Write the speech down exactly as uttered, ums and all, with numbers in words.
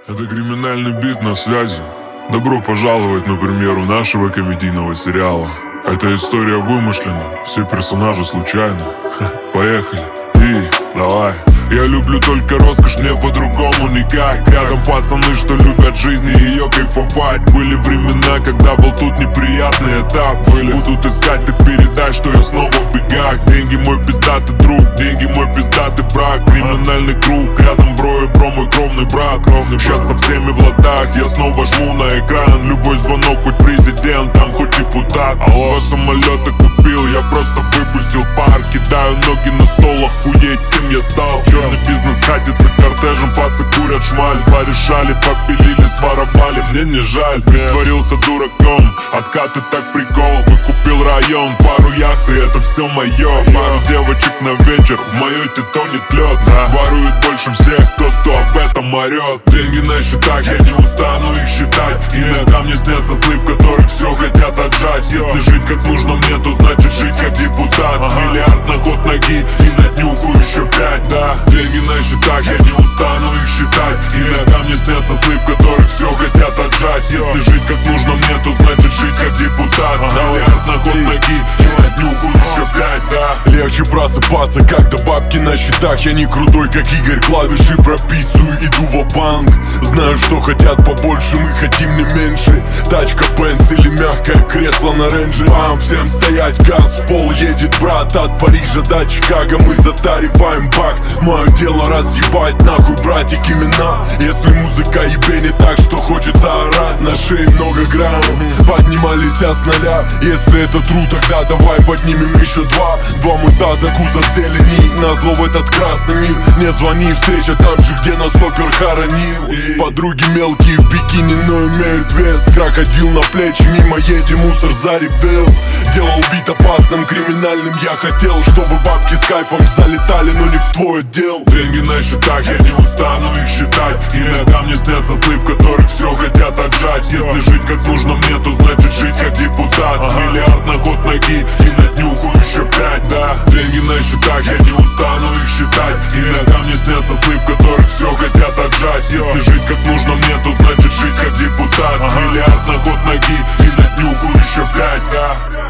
Это криминальный бит на связи. Добро пожаловать на премьеру нашего комедийного сериала. Эта история вымышлена, все персонажи случайны. Ха, поехали. И давай. Я люблю только роскошь, мне по-другому никак. Рядом пацаны, что любят жизнь и ее кайфовать. Были времена, когда был тут неприятный этап. Были. Будут искать, ты передай, что я снова в бегах. Деньги мой пиздатый друг, деньги мой пиздатый враг. Криминальный круг, рядом бро и бро, мой кровный брат. Кровный Сейчас брат. Со всеми в ладах, я снова жму на экран. Любой звонок, хоть президент, там хоть депутат. Алло. Два самолета купил, я просто выпустил пар. Кидаю ноги на стол, охуеть, кем я стал. Черный бизнес катится кортежем, пацы курят шмаль. Порешали, попилили, своровали, мне не жаль. Притворился дураком, откаты так в прикол. Выкупил район, пару яхт, и это все мое. Пару девочек на вечер, в моей тонет лед. Ворует больше всех тот, кто об этом орет. Деньги на счетах, я не устану их считать. Иногда мне снятся сны, в которых все хотят отжать. Если жить как нужно мне, то значит жить как депутат. Миллиард на ход ноги и на днюху еще пять, да. Деньги на счетах, я не устану их считать. Иногда мне снятся сны, в которых все хотят отжать. Если жить как нужно мне, то значит жить как депутат. Миллиард на ход ноги и на днюху еще пять, да. Легче просыпаться, когда бабки на счетах. Я не крутой, как Игорь, клавиши прописываю, иду в банк. Знаю, что хотят побольше, мы хотим не меньше. Тачка, Бенц или мягкое кресло на рейнже. Пам, всем стоять, газ в пол едет брат. От Парижа до Чикаго мы затариваем бак. Мое дело разъебать, нахуй, братик, имена. Если музыка ебенит так, что хочется орать. На шее много грамм, поднимались с нуля. Если это тру, тогда давай поднимем еще два. Два мульта за кузов зелени, назло в этот красный мир. Не звони, встреча там же, где нас опер хоронил. Подруги мелкие в бикини, но имеют вес. Крокодил на плечи, мимо едем, мусор заревел. Дело убит опасным, криминальным. Я хотел, чтобы бабки с кайфом залетали, но не в твой отдел. Деньги на счетах, я не устану их считать. Иногда мне снятся сны, в которых все хотят отжать. Если жить как нужно мне, то значит жить как депутат. Миллиард на ход ноги и на днюху еще пять, да. Деньги на счетах, я не устану их считать. Иногда мне снятся сны, в которых все хотят отжать. Если жить как нужно мне, то значит жить как депутат. Миллиард на ход ноги и на днюху еще пять, да.